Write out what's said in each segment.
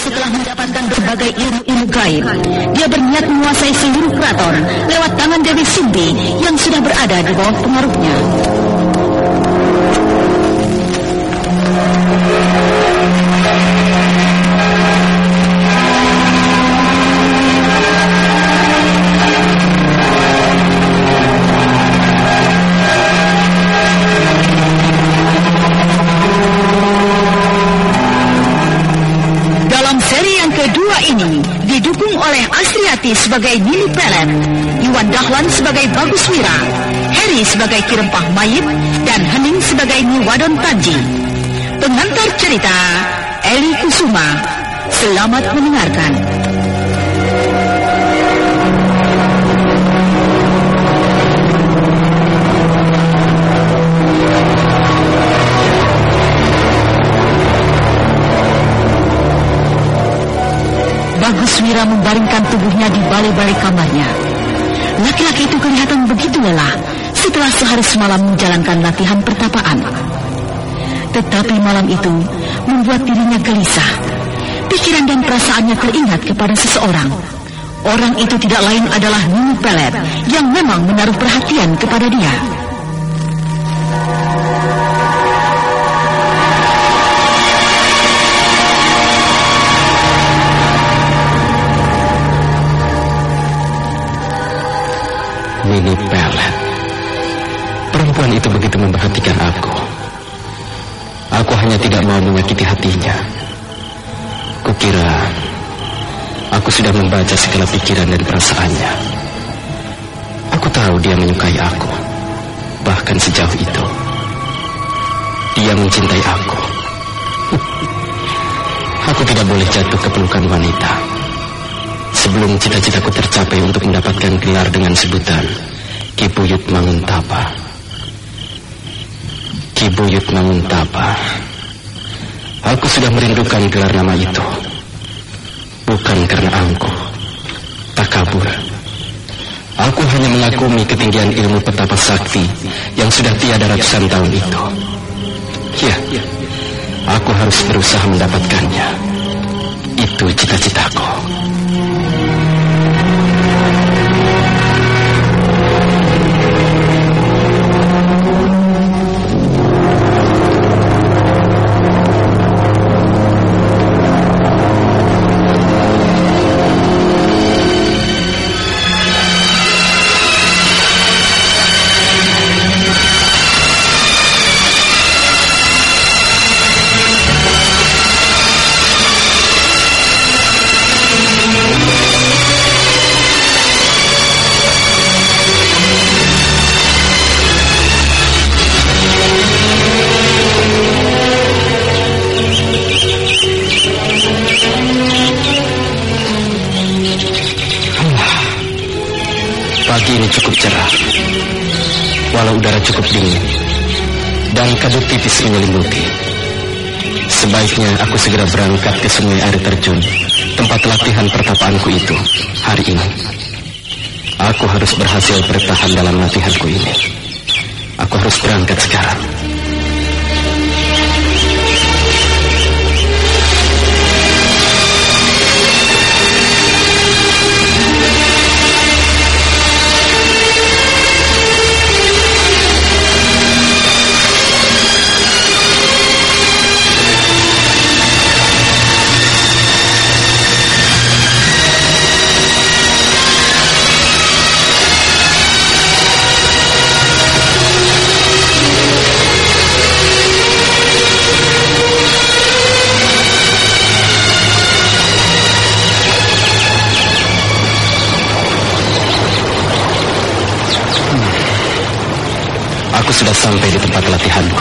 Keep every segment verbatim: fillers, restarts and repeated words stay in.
setelah mendapatkan berbagai ilmu-ilmu gaib, dia berniat menguasai seluruh keraton lewat tangan Dewi Sinti yang sudah berada di bawah pengaruhnya. Ini didukung oleh Astriati sebagai Nini Pelet, Iwan Dahlan sebagai Bagus Wira, Heri sebagai Kirempah Mayit, dan Hening sebagai Niwadon Tanji. Pengantar cerita Eli Kusuma. Selamat mendengarkan. Bagus Wira membaringkan tubuhnya di balai-balai kamarnya. Laki-laki itu kelihatan begitu lelah setelah sehari semalam menjalankan latihan pertapaan. Tetapi malam itu membuat dirinya gelisah. Pikiran dan perasaannya teringat kepada seseorang. Orang itu tidak lain adalah Nini Pelet yang memang menaruh perhatian kepada dia. Nini Pelet. Perempuan itu begitu memperhatikan aku. Aku hanya tidak mau menyakiti hatinya. Kukira aku sudah membaca segala pikiran dan perasaannya. Aku tahu dia menyukai aku. Bahkan sejauh itu dia mencintai aku. Aku tidak boleh jatuh ke pelukan wanita sebelum cita-citaku tercapai untuk mendapatkan gelar dengan sebutan Ki Buyut Manguntapa. Ki Buyut Manguntapa. Aku sudah merindukan gelar nama itu. Bukan karena angkuh, takabur. Aku hanya mengagumi ketinggian ilmu petapa sakti yang sudah tiada ratusan tahun itu. Ya, aku harus berusaha mendapatkannya. Itu cita-citaku. Pagi ini cukup cerah, walau udara cukup dingin dan kabut tipis menyelimuti. Sebaiknya aku segera berangkat ke sungai air terjun, tempat latihan pertapaanku itu hari ini. Aku harus berhasil bertahan dalam latihanku ini. Aku harus berangkat sekarang. Aku sudah sampai di tempat latihanku.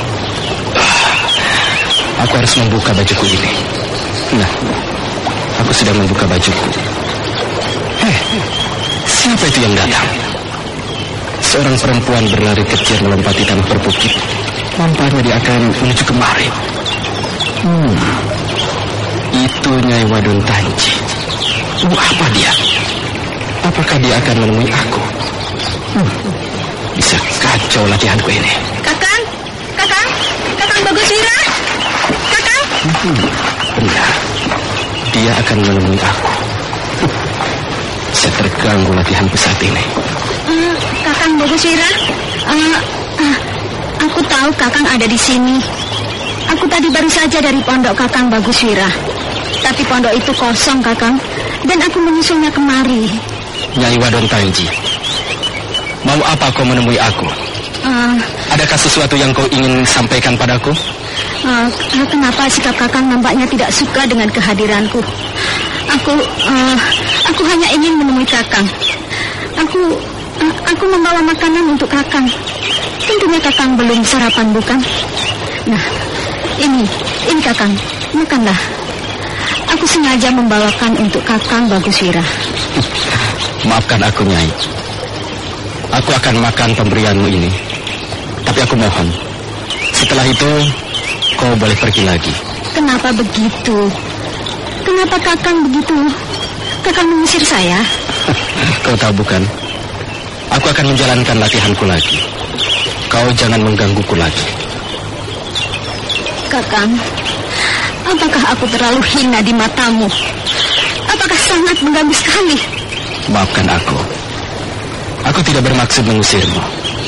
Aku harus membuka bajuku ini. Nah, aku sudah membuka bajuku. Hei, siapa itu yang datang? Seorang perempuan berlari kecil melompati tanah berbukit. Nampaknya dia akan menuju kemari. Hmm, itu Nyai Wadon Tanji. Uh, apa dia? Apakah dia akan menemui aku? Hmm. Bisa kacau latihanku ini. Kakang, kakang, kakang Bagus Wira, kakang. Hmm, benar, dia akan menemui aku. Saya terganggu latihanku saat ini. Uh, Kakang Baguswira, uh, uh, aku tahu Kakang ada di sini. Aku tadi baru saja dari pondok Kakang Baguswira. Tapi pondok itu kosong, Kakang, dan aku menyusulnya kemari. Nyai Wadon Tanji, mau apa kau menemui aku? Uh, Adakah sesuatu yang kau ingin sampaikan padaku? Uh, kenapa sikap Kakang nampaknya tidak suka dengan kehadiranku? Aku, uh, aku hanya ingin menemui Kakang. Aku, uh, aku membawa makanan untuk Kakang. Tentunya Kakang belum sarapan, bukan? Nah, ini, ini Kakang, makanlah. Aku sengaja membawakan untuk Kakang Baguswira. Maafkan aku, Nyai. Aku akan makan pemberianmu ini. Tapi aku mohon, setelah itu kau boleh pergi lagi. Kenapa begitu? Kenapa Kakang begitu? Kakang mengusir saya? Kau tahu bukan? Aku akan menjalankan latihanku lagi. Kau jangan menggangguku lagi. Kakang, apakah aku terlalu hina di matamu? Apakah sangat mengganggu sekali? Maafkan aku. Aku tidak bermaksud mengusirmu.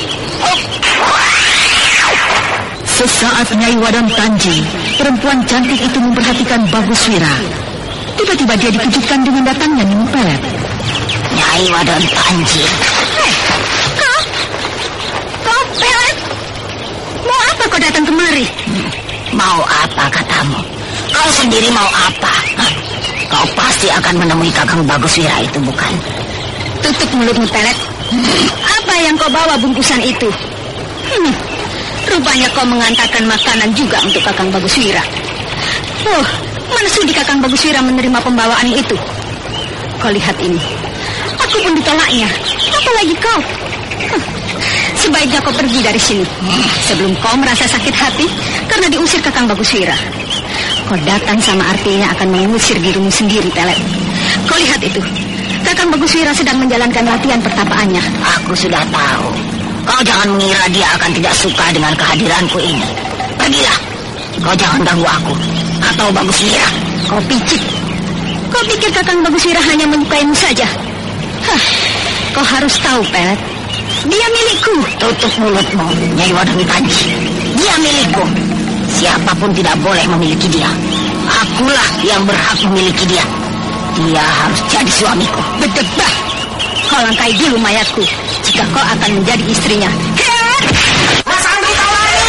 Sesaat Nyai Wadon Tanji, perempuan cantik itu memperhatikan Baguswira. Tiba-tiba dia dikejutkan dengan datangnya Nini Pelet. Nyai Wadon Tanji. Hei, kau? Kau Pelet? Mau apa kau datang kemari? Hmm, mau apa katamu? Kau sendiri mau apa? Hah? Kau pasti akan menemui Kakang Baguswira itu, bukan? Tutup mulutmu, Pelet. Apa yang kau bawa bungkusan itu? Hmm, rupanya kau mengantarkan makanan juga untuk Kakang Baguswira. Oh, mana sudi Kakang Baguswira menerima pembawaan itu? Kau lihat ini. Aku pun ditolaknya. Apalagi kau. Huh. Sebaiknya kau pergi dari sini sebelum kau merasa sakit hati karena diusir Kakang Baguswira. Kau datang sama artinya akan mengusir dirimu sendiri, Pelet. Kau lihat itu. Kakang Baguswira sedang menjalankan latihan pertapaannya. Aku sudah tahu. Kau jangan mengira dia akan tidak suka dengan kehadiranku ini. Pergilah. Kau jangan ganggu aku atau Baguswira. Kau picik. Kau pikir Kakang Baguswira hanya menyukaimu saja? Hah, kau harus tahu, Pelet. Dia milikku. Tutup mulutmu, Nyai Wadon Tanji. Dia milikku. Siapapun tidak boleh memiliki dia. Akulah yang berhak memiliki dia. Dia harus jadi suamiku. Berdebah. Kau langkai dulu mayatku jika kau akan menjadi istrinya. Mas Andi Tawari!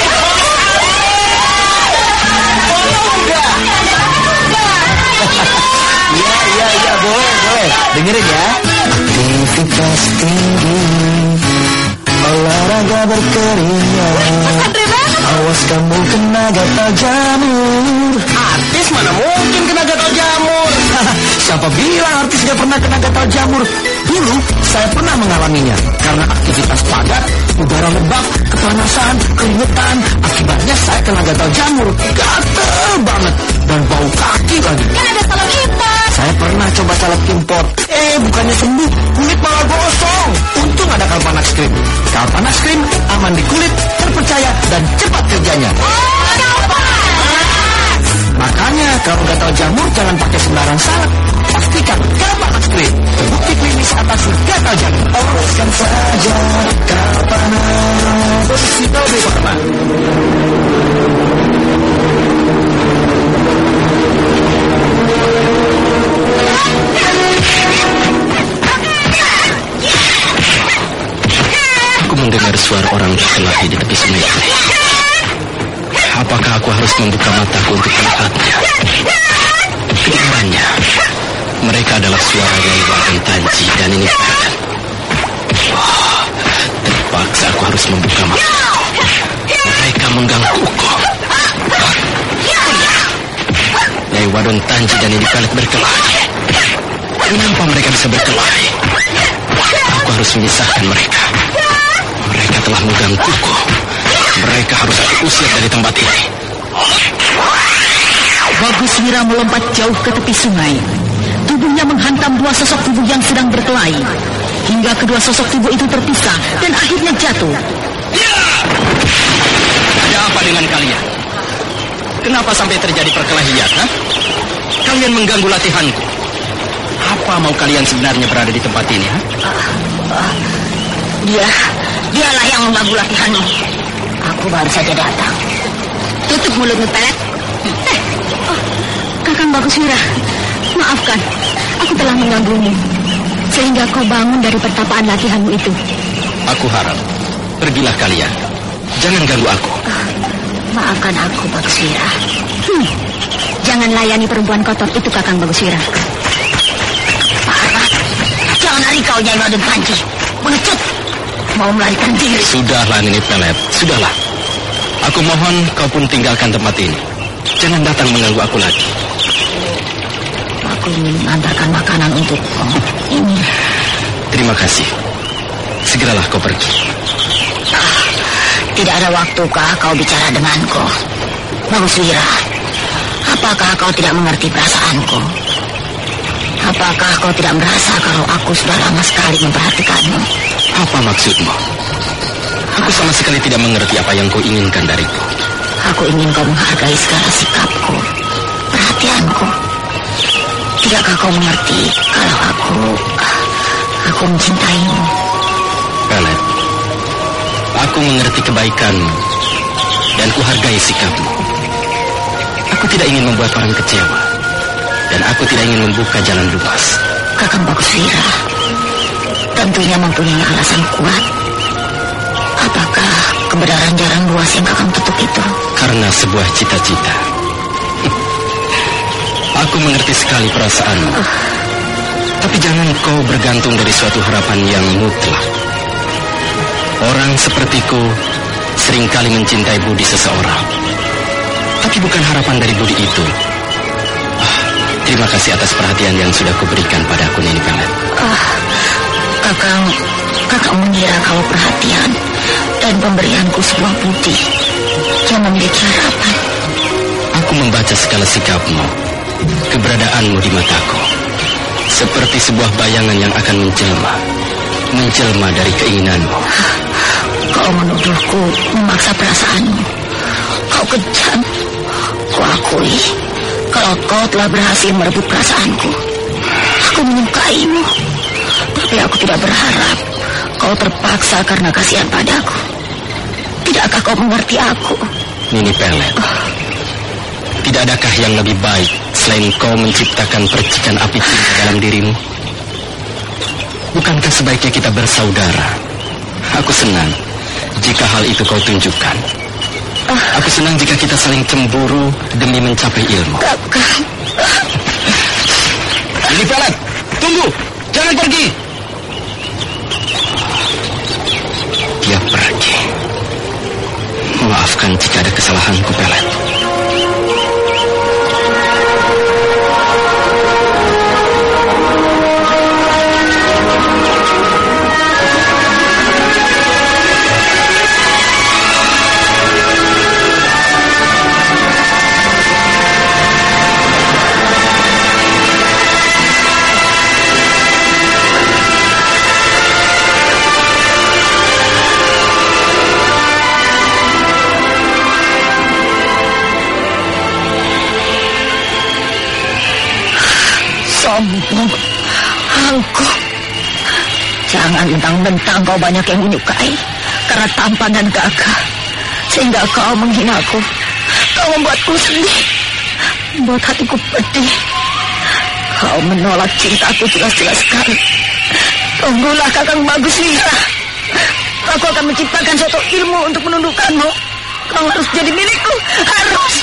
Iya, iya, iya, boleh, boleh. Dengerin ya. Aktivitas tinggi, olahraga berkeringat. Awas kamu kena gatal jamur. Artis mana mungkin kena gatal jamur? Siapa bilang artis gak pernah kena gatal jamur? Dulu saya pernah mengalaminya karena aktivitas padat, udara lembab, kepanasan, keringetan. Akibatnya saya kena gatal jamur. Gatel banget dan bau kaki lagi. Kan ada salep impor. Saya pernah coba salep impor. Eh, bukannya sembuh, kulit malah gosong. Untung ada Kalpanax Cream. Kalpanax Cream aman di kulit, terpercaya dan cepat kerjanya. Makanya kalau gatal jamur jangan pakai sembarang salep. Pastikan Kalpanax Cream terbukti klinis atasi gatal jamur. Oleskan saja Kalpanax. Posisi Tobe Pharma. Aku mendengar suara orang berkelahi di tepi sungai ini. Apakah aku harus membuka mataku untuk melihatnya? Kedengarannya, mereka adalah suara Nyai Wadon Tanji dan ini Pelet. Oh, terpaksa aku harus membuka mataku. Mereka menggangguku. Nyai Wadon Tanji dan ini Pelet berkelahi. Kenapa mereka bisa berkelahi? Aku harus memisahkan mereka. Mereka telah menggangguku. Mereka harus aku usir dari tempat ini. Baguswira melompat jauh ke tepi sungai. Tubuhnya menghantam dua sosok tubuh yang sedang berkelahi. Hingga kedua sosok tubuh itu terpisah dan akhirnya jatuh. Ya! Ada apa dengan kalian? Kenapa sampai terjadi perkelahian? Ha? kalian mengganggu latihanku? Apa mau kalian sebenarnya berada di tempat ini? Ha? Uh, uh, dia, dialah yang mengganggu latihanmu. Aku baru saja datang. Tutup mulutmu, Pelet. Eh, oh, Kakang Baguswira, maafkan. Aku telah mengganggumu sehingga kau bangun dari pertapaan latihanmu itu. Aku harap pergilah kalian. Jangan ganggu aku. Uh, maafkan aku, Baguswira. Hmm, jangan layani perempuan kotor itu, Kakang Baguswira. Parah. Jangan lari kau, Nyai Wadon Panji. Mengecut. Mau melarikan diri. Sudahlah, Nini Pelet. Sudahlah. Aku mohon kau pun tinggalkan tempat ini. Jangan datang mengganggu aku lagi. Aku ingin mengantarkan makanan untukku. Ini. Terima kasih. Segeralah kau pergi. Ah, tidak ada waktukah kau bicara denganku? Baguswira, apakah kau tidak mengerti perasaanku? Apakah kau tidak merasa kalau aku sudah lama sekali memperhatikanmu? Apa maksudmu? Aku sama sekali tidak mengerti apa yang kau inginkan dariku. Aku ingin kau menghargai segala sikapku, perhatianku. Tidakkah kau mengerti kalau aku, aku mencintaimu? Pelet, aku mengerti kebaikanmu dan kuhargai sikapmu. Aku tidak ingin membuat orang kecewa dan aku tidak ingin membuka jalan luas. Kakang Baguswira tentunya mempunyai alasan kuat. Apakah kebenaran jalan luas yang Kakang tutup itu? Karena sebuah cita-cita. Aku mengerti sekali perasaanmu. Uh. Tapi jangan kau bergantung dari suatu harapan yang mutlak. Orang sepertiku seringkali mencintai budi seseorang. Tapi bukan harapan dari budi itu. Ah, terima kasih atas perhatian yang sudah kuberikan padaku, Nini Pelet. Ah, Kakang, Kakang mengira kalau perhatian dan pemberianku sebuah budi yang memiliki harapan. Aku membaca segala sikapmu, keberadaanmu di mataku, seperti sebuah bayangan yang akan menjelma, menjelma dari keinginanmu. Kau menuduhku memaksa perasaanmu. Kau kejam. Kuakui kalau kau telah berhasil merebut perasaanku. Aku menyukaimu, tapi aku tidak berharap kau terpaksa karena kasihan padaku. Tidakkah kau mengerti aku? Nini Pelet, tidak adakah yang lebih baik selain kau menciptakan percikan api cinta dalam dirimu? Bukankah sebaiknya kita bersaudara? Aku senang jika hal itu kau tunjukkan. Aku senang jika kita saling cemburu demi mencapai ilmu. Kakang. Nini Pelet, tunggu! Jangan pergi! Dia pergi. Maafkan jika ada kesalahanku, Pelet. Sombong, angkuh. Jangan mentang-mentang kau banyak yang menyukai karena tampan dan gagah, sehingga kau menghinaku. Kau membuatku sedih, membuat hatiku pedih. Kau menolak cintaku jelas-jelas sekali. Tunggulah, Kakang Baguswira. Aku akan menciptakan suatu ilmu untuk menundukkanmu. Kau harus jadi milikku, harus.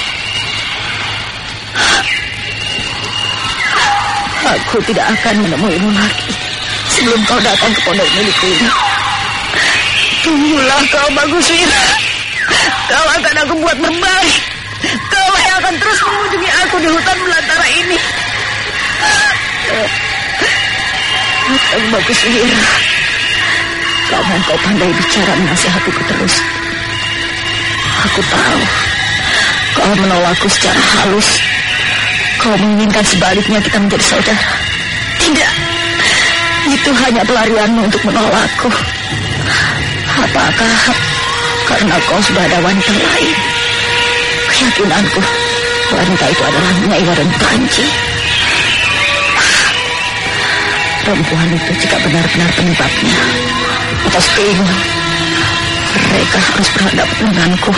Aku tidak akan menemuimu lagi sebelum kau datang ke pondok milikku ini. Tunggulah kau, Baguswira. Kau akan aku buat berbalik. Kau yang akan terus mengunjungi aku di hutan belantara ini. Kau Baguswira, kau kau pandai bicara menasihatiku terus. Aku tahu kau menolakku secara halus. Kau menginginkan sebaliknya kita menjadi saudara. Tidak, itu hanya pelarianmu untuk menolakku. Apakah karena kau sudah ada wanita lain? Keyakinanku, wanita itu adalah Nyai Wadon Panji. perempuan itu jika benar-benar penyebabnya, pastinya mereka harus berhadapan denganku.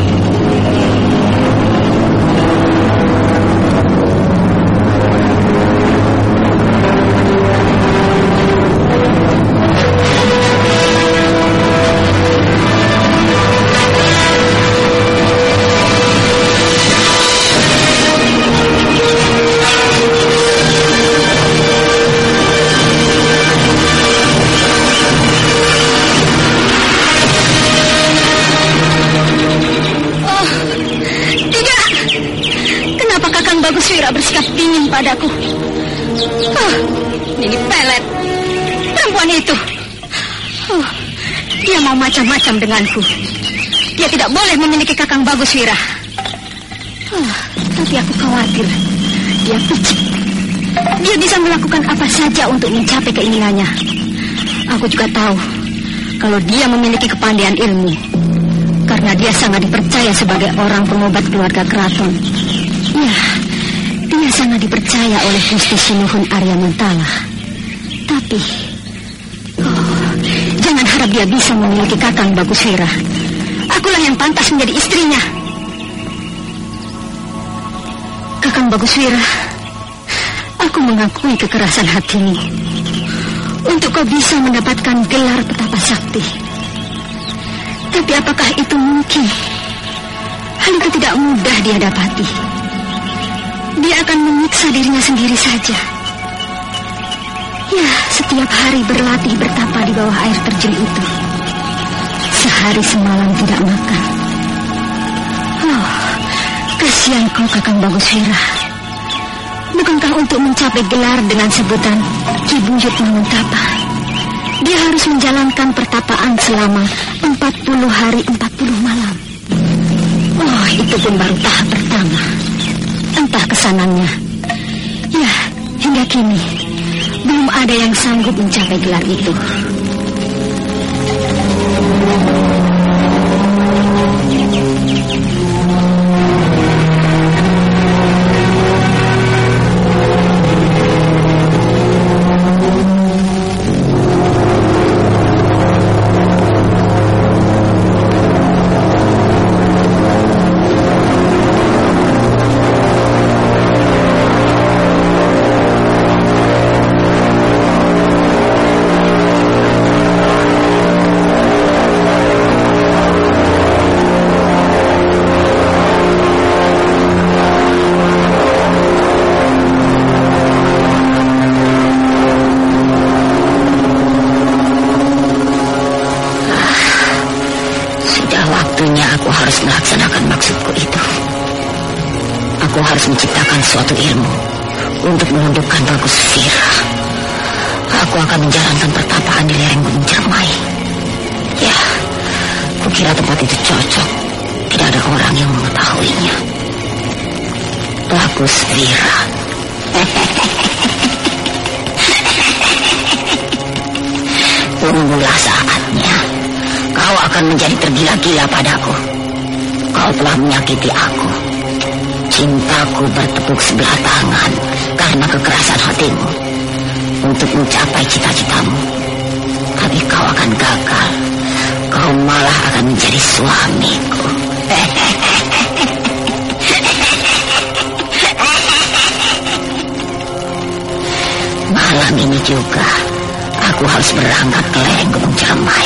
Bersikap dingin padaku. Oh, ini pelet. Perempuan itu. Oh, dia mau macam-macam denganku. Dia tidak boleh memiliki Kakang Baguswira. Oh, tapi aku khawatir. Dia picik. Dia bisa melakukan apa saja untuk mencapai keinginannya. Aku juga tahu kalau dia memiliki kepandaian ilmu. Karena dia sangat dipercaya sebagai orang pengobat keluarga keraton. Ya, dia sangat dipercaya oleh Gusti Sinuhun Arya Mantala. Tapi, oh, jangan harap dia bisa memiliki Kakang Baguswira. Akulah yang pantas menjadi istrinya. Kakang Baguswira, aku mengakui kekerasan hatimu untuk kau bisa mendapatkan gelar petapa sakti. Tapi apakah itu mungkin? Hal itu tidak mudah dia dapati. Dia akan menyiksa dirinya sendiri saja. Ya, setiap hari berlatih bertapa di bawah air terjun itu. Sehari semalam tidak makan. Oh, kasihan kau Kakang Baguswira. Bukankah untuk mencapai gelar dengan sebutan Ki Buyut Manguntapa, dia harus menjalankan pertapaan selama empat puluh hari empat puluh malam. Oh, itu pun baru tahap pertama. Entah kesanannya. Ya, hingga kini belum ada yang sanggup mencapai gelar itu. Menciptakan suatu ilmu untuk menundukkan Baguswira. Aku akan menjalankan pertapaan di lereng Gunung Cermai. Ya, kukira tempat itu cocok. Tidak ada orang yang mengetahuinya. Baguswira. Tunggulah saatnya. Kau akan menjadi tergila-gila padaku. Kau telah menyakiti aku. Cintaku bertepuk sebelah tangan karena kekerasan hatimu untuk mencapai cita-citamu. Tapi kau akan gagal. Kau malah akan menjadi suamiku. Malam ini juga aku harus berangkat ke lereng Gunung Cermai.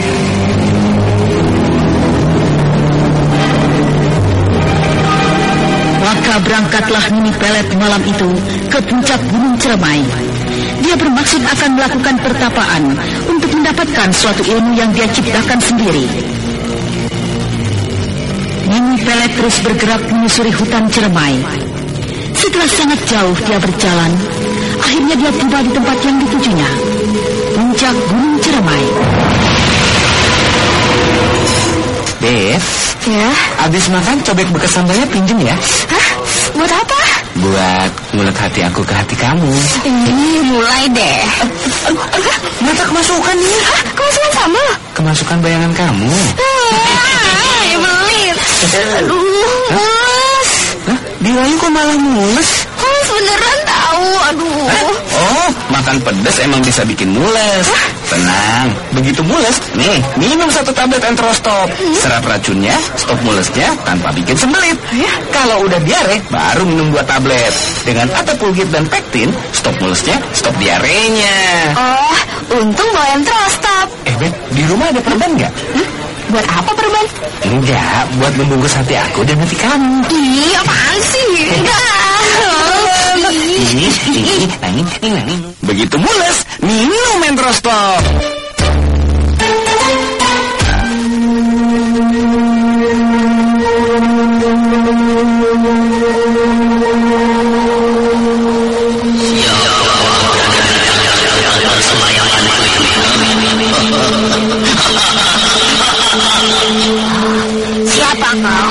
Maka berangkatlah Nini Pelet malam itu ke puncak Gunung Cermai. Dia bermaksud akan melakukan pertapaan untuk mendapatkan suatu ilmu yang dia ciptakan sendiri. Nini Pelet terus bergerak menyusuri hutan Cermai. Setelah sangat jauh dia berjalan, akhirnya dia tiba di tempat yang ditujunya, puncak Gunung Cermai. Beb, ya? Abis makan cobek bekas sambalnya pinjem ya? Hah? Buat apa? Buat ngulek hati aku ke hati kamu. Ini mulai deh. Mata kemasukan nih. Hah? Kemasukan sambal? Kemasukan bayangan kamu. Ah, ya belit. Aduh, mules. Hah? Dirayu kok malah mules? Oh, beneran tahu. Aduh. Hah? Oh, maksud makan pedas emang bisa bikin mules. Tenang, begitu mules, nih minum satu tablet Enterostop. Serap racunnya, stop mulesnya tanpa bikin sembelit. Kalau udah diare, baru minum dua tablet. Dengan Atapulgit dan pektin, stop mulesnya, stop diarenya. Oh, untung bawa Enterostop. Eh, Beb, di rumah ada perban nggak? Hmm? Buat apa perban? Enggak, buat membungkus hati aku dan hati kamu. Ih, apaan sih? Enggak. Begitu mules, minum Enterostop. Siapa kau?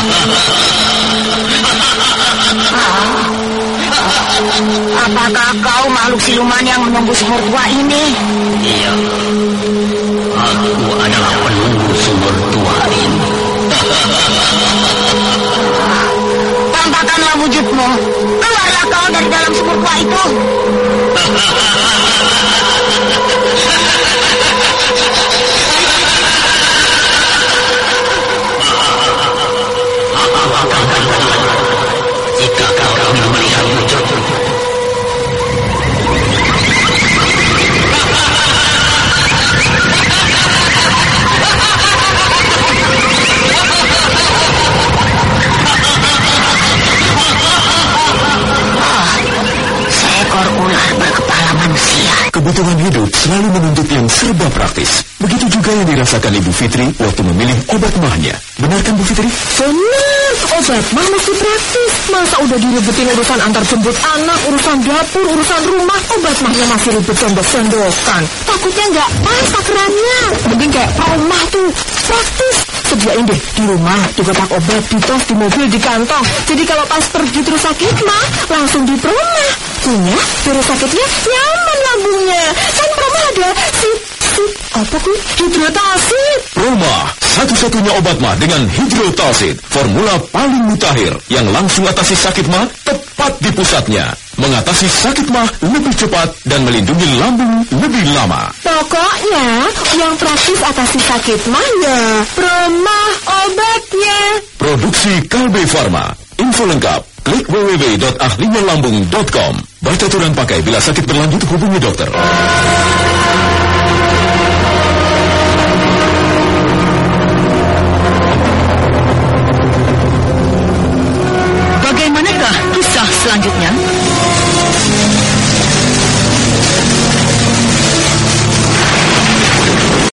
Apakah kau makhluk siluman yang menunggu sumur tua ini? Iya, aku adalah penunggu sumur tua ini. Tampakkanlah wujudmu. Keluarlah kau dari dalam sumur tua itu. Jika kau ingin melihat wujudmu, Seekor ular berkepala manusia. Kebutuhan hidup selalu menuntut yang serba praktis. Begitu juga yang dirasakan Ibu Fitri waktu memilih obat mahnya. Benarkan Bu Fitri? Benar, obat mah mesti praktis. Masa udah direbutin urusan antar jemput anak, urusan dapur, urusan rumah, obat mahnya masih ribet sendok-sendokan. Takutnya nggak pas takarannya. Mending kayak rumah tuh, praktis. Sediain deh di rumah, di kotak obat, di tos, di mobil, di kantong. Jadi kalau pas pergi terus sakit mah, langsung di rumah. Punya, terus sakitnya nyaman lambungnya. Kan rumah ada si, si, apa tuh? Hidrotalsid. Roma, satu-satunya obat mah dengan hidrotalsid, formula paling mutakhir yang langsung atasi sakit mah tepat di pusatnya. Mengatasi sakit mah lebih cepat dan melindungi lambung lebih lama. Pokoknya yang praktis atasi sakit mah ya Roma obatnya. Produksi Kalbe Farma. Info lengkap klik w w w dot ahlinya lambung dot com. Baca aturan pakai bila sakit berlanjut hubungi dokter. Bagaimanakah kisah selanjutnya?